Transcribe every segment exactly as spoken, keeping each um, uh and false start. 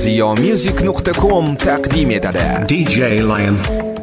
radiomusic nuqta com taqdim etadi. D J Lion.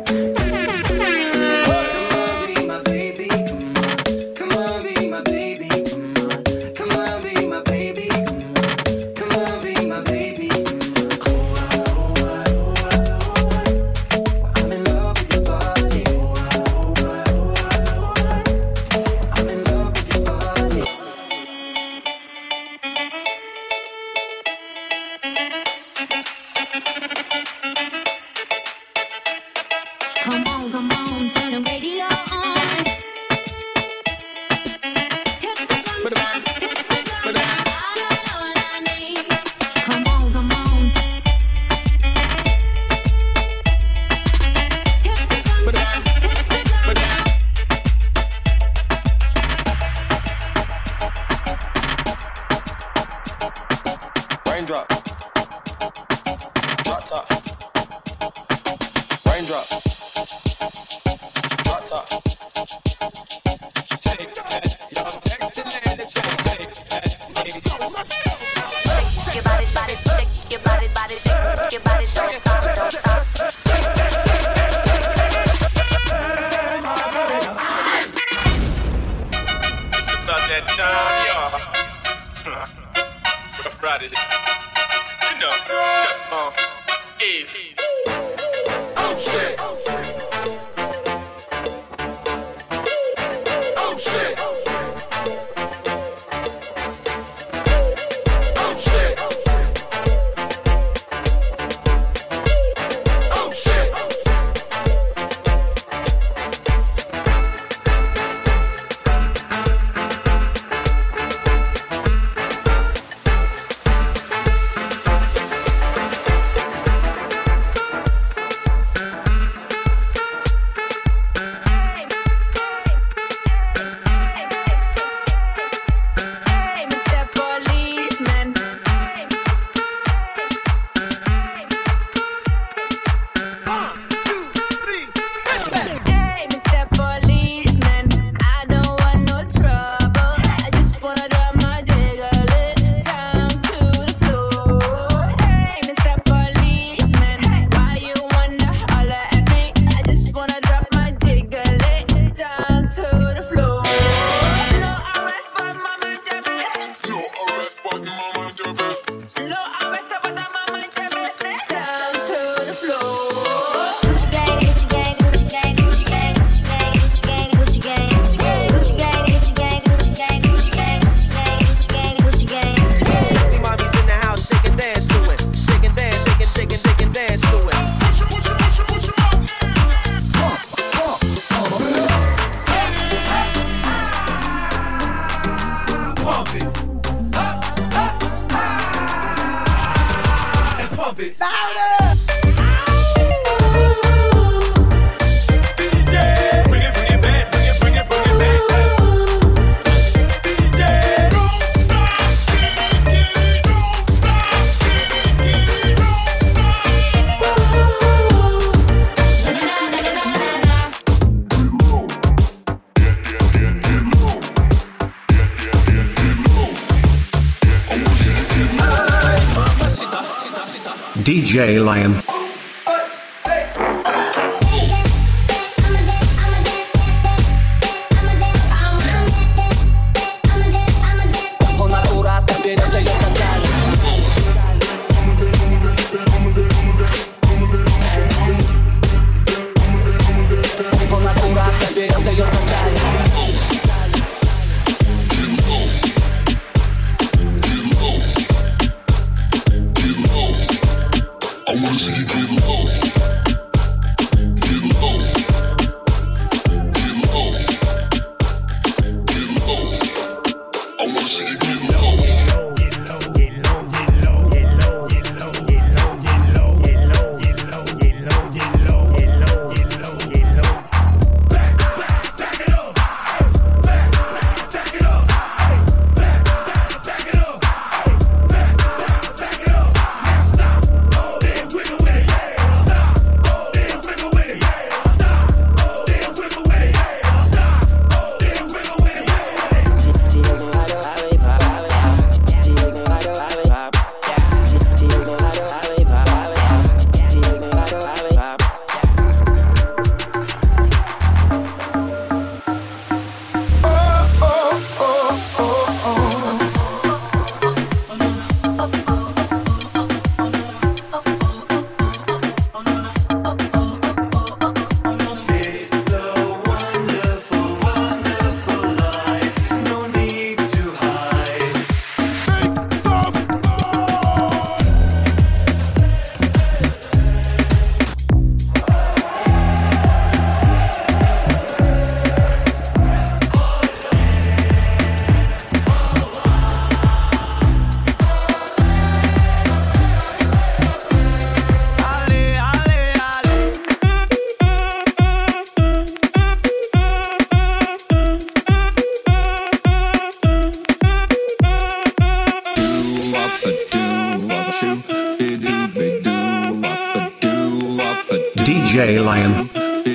Raindrop, drop top. Raindrop, drop top. Take that, y'all excellent. Take that, shake your body, body, shake your body, body, shake your body, don't stop, don't stop. It's about that time, y'all. Rough Riders, you know, Chuck, uh, Eve. Oh shit. Oh shit. Oh shit. Oh shit. D J Lion. I wanna see you. J Lion.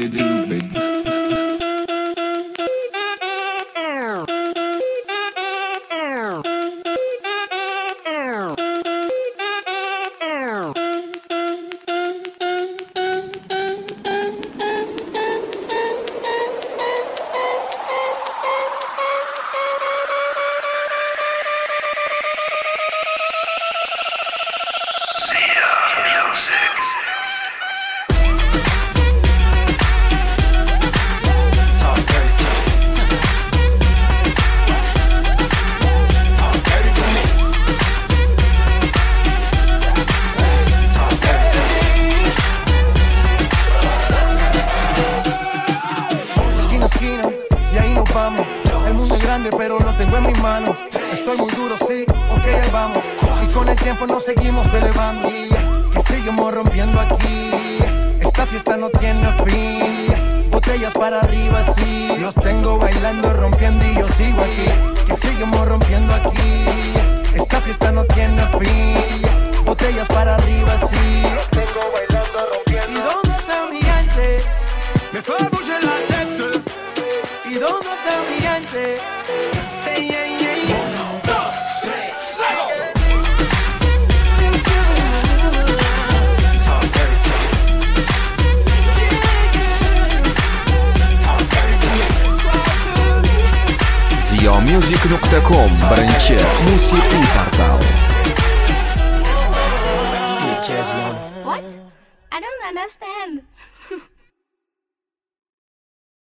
El mundo es grande pero lo tengo en mis manos. Estoy muy duro, sí, ok, ahí vamos. Y con el tiempo nos seguimos elevando. Que seguimos rompiendo aquí. Esta fiesta no tiene fin. Botellas para arriba, sí. Los tengo bailando, rompiendo y yo sigo aquí. Que seguimos rompiendo aquí. Esta fiesta no tiene fin. Botellas para arriba, sí. Los tengo bailando, rompiendo. ¿Y dónde está mi gente? Me fue a bouger la tête. ¿Y dónde está mi gente? Say yeah, yeah, yeah. Uno, dos, tres, luego. Talk dirty to me. Talk dirty to me. Talk to me. Ziomusic точка ком. Бранче. Музыки портал. What? I don't understand.